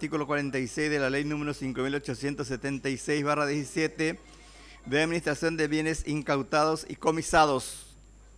artículo 46 de la ley número 5876/17 de administración de bienes incautados y comisados.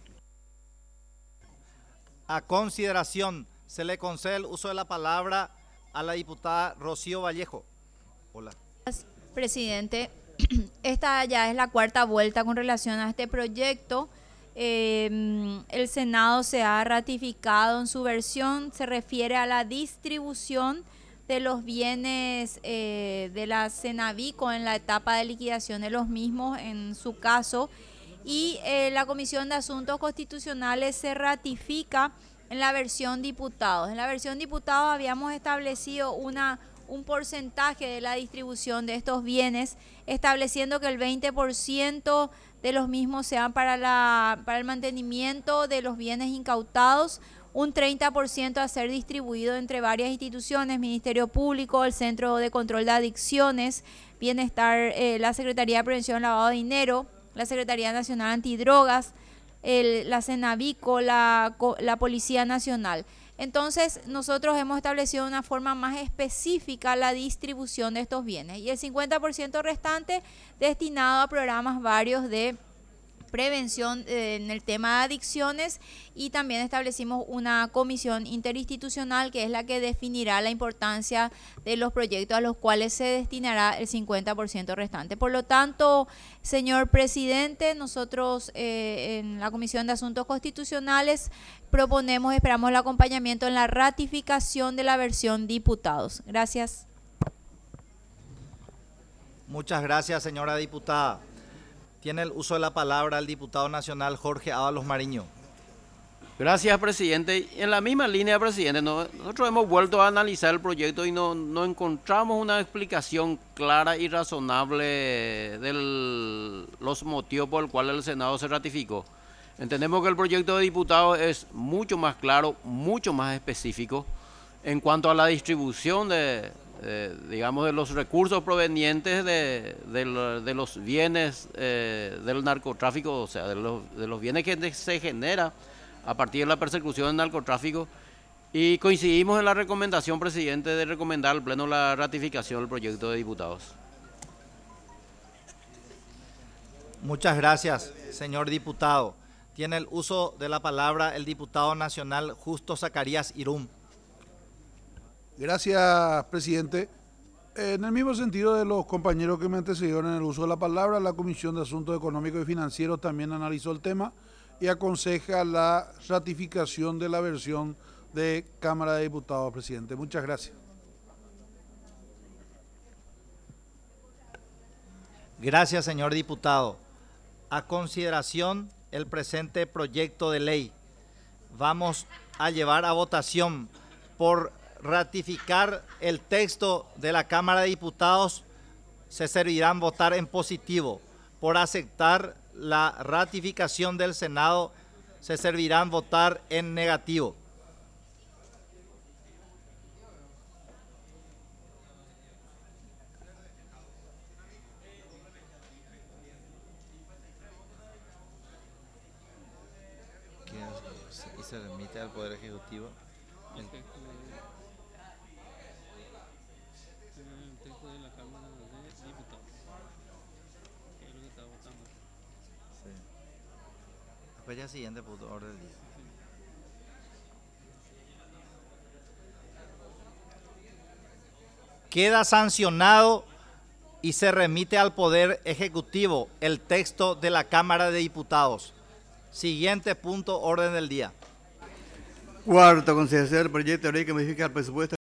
A consideración, se le concede el uso de la palabra a la diputada Rocío Vallejo. Hola. Presidente, esta ya es la cuarta vuelta con relación a este proyecto. El Senado se ha ratificado en su versión, se refiere a la distribución de los bienes de la Cenavico en la etapa de liquidación de los mismos en su caso, y la Comisión de Asuntos Constitucionales se ratifica en la versión diputados. En la versión diputados habíamos establecido un porcentaje de la distribución de estos bienes, estableciendo que el 20% de los mismos sean para el mantenimiento de los bienes incautados, un 30% a ser distribuido entre varias instituciones, Ministerio Público, el Centro de Control de Adicciones, Bienestar, la Secretaría de Prevención del Lavado de Dinero, la Secretaría Nacional Antidrogas, la Cenavico, la Policía Nacional. Entonces, nosotros hemos establecido de una forma más específica la distribución de estos bienes y el 50% restante destinado a programas varios de prevención en el tema de adicciones, y también establecimos una comisión interinstitucional que es la que definirá la importancia de los proyectos a los cuales se destinará el 50% restante. Por lo tanto, señor presidente, nosotros en la Comisión de Asuntos Constitucionales esperamos el acompañamiento en la ratificación de la versión diputados. Gracias. Muchas gracias, señora diputada. Tiene el uso de la palabra el diputado nacional Jorge Ábalos Mariño. Gracias, presidente. En la misma línea, presidente, nosotros hemos vuelto a analizar el proyecto y no encontramos una explicación clara y razonable de los motivos por los cuales el Senado se ratificó. Entendemos que el proyecto de diputados es mucho más claro, mucho más específico en cuanto a la distribución digamos, de los recursos provenientes de los bienes del narcotráfico, o sea, de los bienes que se genera a partir de la persecución del narcotráfico, y coincidimos en la recomendación, presidente, de recomendar al Pleno la ratificación del proyecto de diputados. Muchas gracias, señor diputado. Tiene el uso de la palabra el diputado nacional Justo Zacarías Irum. Gracias, presidente. En el mismo sentido de los compañeros que me antecedieron en el uso de la palabra, la Comisión de Asuntos Económicos y Financieros también analizó el tema y aconseja la ratificación de la versión de Cámara de Diputados, presidente. Muchas gracias. Gracias, señor diputado. A consideración el presente proyecto de ley. Vamos a llevar a votación por ratificar el texto de la Cámara de Diputados. Se servirán votar en positivo. Por aceptar la ratificación del Senado, se servirán votar en negativo. Y se remite al Poder Ejecutivo. El texto de la Cámara de Diputados, que es lo que está votando. Sí. Después ya siguiente punto, orden del día. Queda sancionado y se remite al Poder Ejecutivo el texto de la Cámara de Diputados. Siguiente punto, orden del día. Cuarto, consideración del proyecto de ley que modifica el presupuesto